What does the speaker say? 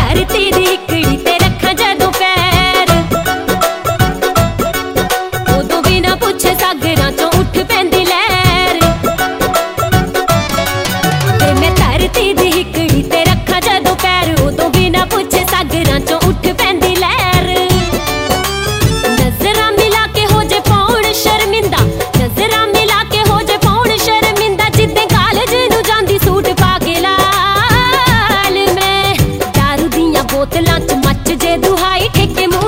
धरती दी हिकड़ी ते रखा जदों पैर, उदों बिना पुछे सागरां चों उठ पैंदी लहर। ते मैं धरती दी हिकड़ी ते रखा जदों पैर, उदों बिना पुछे सागरां चों उठ पैंदी लहर। नजरां मिला के हो जे पौण शर्मिंदा, नजरां मिला के हो जे पौण शर्मिंदा, जिद्दे कालज नूं जांदी सूट पा के लाल। मैं दारू दियां बोतलां च मच जे दुहाई, ठेके